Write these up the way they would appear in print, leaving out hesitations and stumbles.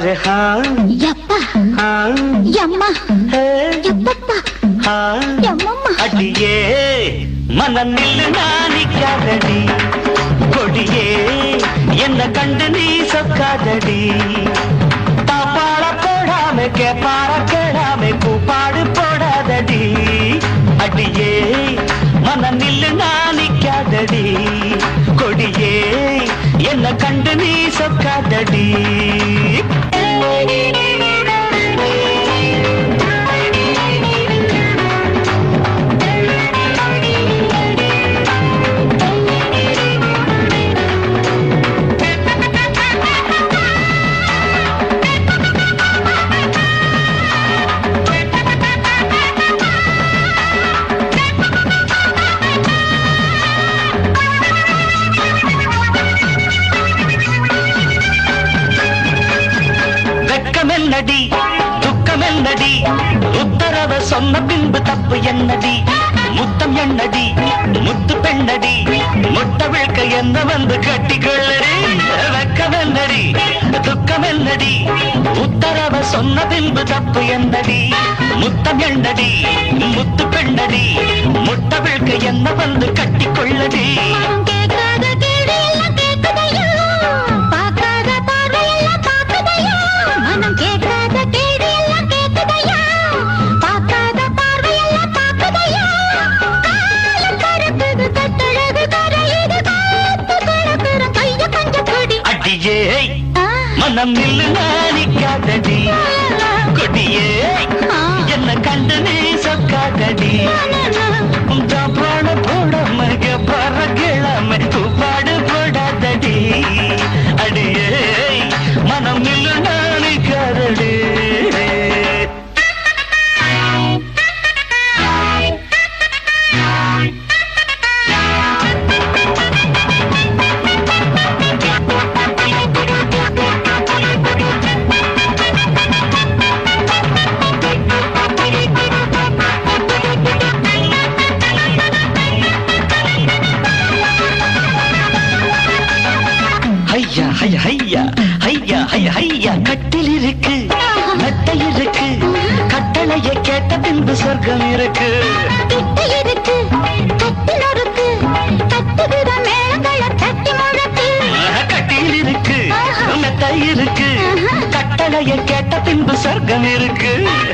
array हाँ यप्पा हाँ यम्मा है यप्पा हाँ यम्मा அடியே மனம் நில்லு நானிக்காதடி கொடியே என்ன கண்டு நீ சொக்காதடி தாப்பாள போடாம கேப்பார கேடாம கூப்பாடு போடாதடி அடியே மனம் நில்லு நானிக்காதடி கொடியே என்ன கண்டு நீ சொக்காதடி என்னடி துக்கம் என்னடி உத்தரவ சொன்ன பின்பு தப்பு என்னடி முத்தம் என்னடி முத்து பெண்ணடி முட்டை விழ்க்க என்ன வந்து கட்டிக்கொள்ளடி வெக்கம் என்னடி துக்கம் என்னடி உத்தரவ சொன்ன பின்பு தப்பு என்னடி முத்தம் என்னடி முத்து பெண்ணடி முட்டை விழ்க்க என்ன வந்து கட்டிக்கொள்ளடி மனம் நில்லு நானிக்காதடி கொடியே என்ன கண்டு நீ சொக்காதடி பாட போடாம பற கிழமை பாடு போடாதடி அடியே மனம் நில்லு நானிக்காதடி ஐயா ஐயா ஐயா ஐயா ஐயா ஐயா கட்டில் இருக்கு மெத்தை இருக்கு கட்டளைய கேட்ட பின்பு சொர்க்கம் இருக்கு கட்டில் இருக்கு மெத்தை இருக்கு கட்டளைய கேட்ட பின்பு சொர்க்கம் இருக்கு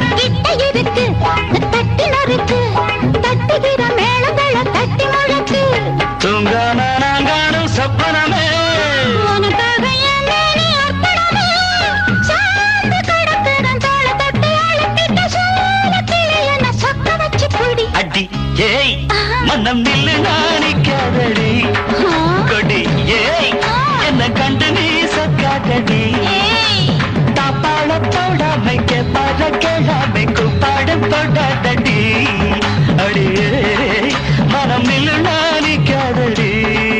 தூங்காம நாங்கானும் சொப்பனமே அடி ஏய் மனம் நில்லு நானிக்காதடி கொடி ஏய் என்ன கண்டு நீ சொக்காதடி தாப்பாள போடாம கேப்பாட கேளாம கூப்பாடு போடாதடி அடி ஏய் மனம் நில்லு நானிக்காதடி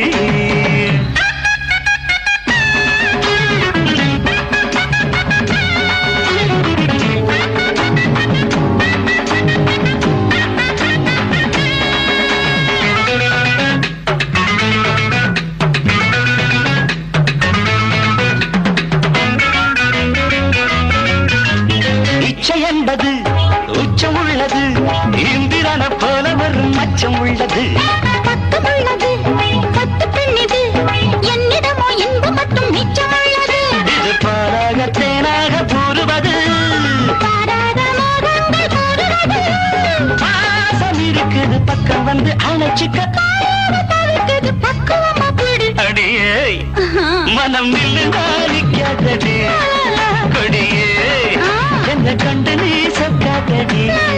என்பது உச்சம் உள்ளது இந்திரன போல வரும் மச்சம் உள்ளது இது பாராக தேனாக கூறுவது பாசம் இருக்குது பக்கம் வந்து அணைச்சிக்க அடியே மனம் நில்லு நானிக்காதடி கொடியே என்ன கண்டு நீ சொக்காதடி